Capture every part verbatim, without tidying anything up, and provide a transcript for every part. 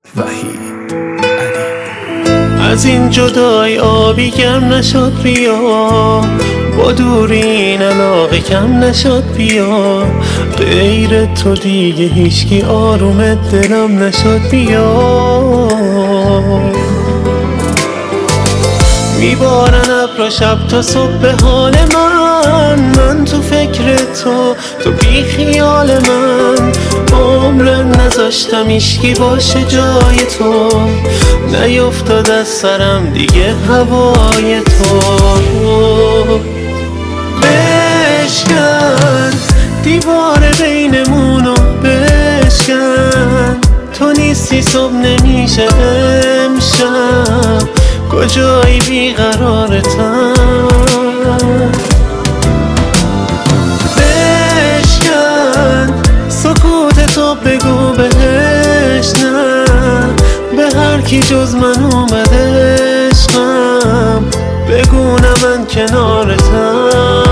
وحید علی. از این جدای آبی کم نشد بیا، با دوری این علاقه کم نشد بیا، غیر تو دیگه هیچکی آروم دلم نشد بیا. میبارن ابر شب تا صبح به حال من، من تو فکر تو، تو بی خیال من، عمرم نذاشتم ایشکی باشه جای تو، نیفتاد از سرم دیگه هوای تو. بشکن دیوار بینمونو بشکن، تو نیستی صبح نمیشه امشب، کجایی بیقرارتم. بشکن سکوت تو بگو بهش نه، به هر کی جز من اومده عشقم، بگو نه من کنارتم.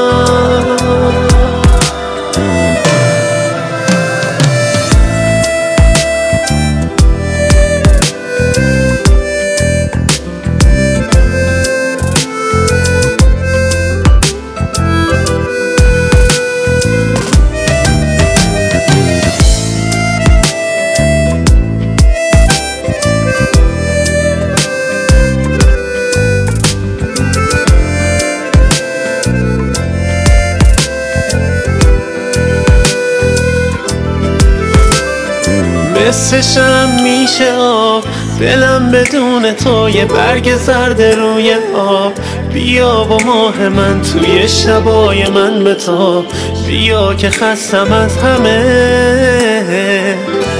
مثل شم میشه آب دلم بدون تو، یه برگ زرد روی آب، بیا با ماه من توی شبای من بتاب، بیا که خستم از همه.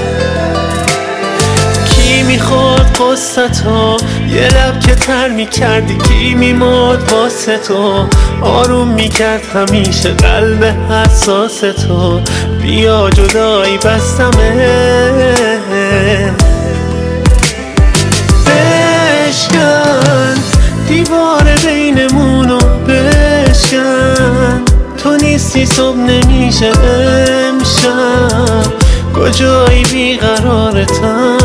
کی میخورد قصتو یه لب که تر میکردی، کی میمرد واسه تو آروم میکرد همیشه قلب حساس تو، بیا جدایی بستمه. بشکن دیوار بینمونو بشکن، تو نیستی صبح نمیشه امشب، کجایی بیقرارتم.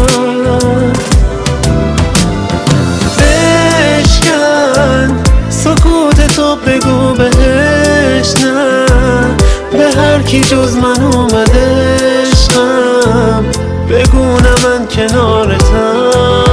بشکن سکوت تو بگو بهش نه، به هر کی جز من اومده عشقم، بگو نه من کنارتم.